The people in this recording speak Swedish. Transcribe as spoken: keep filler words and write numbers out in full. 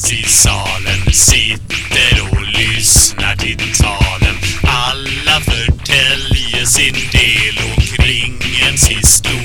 plats i salen, sitter och lyssnar till talen. Alla förtäljer sin del och kring ens historia.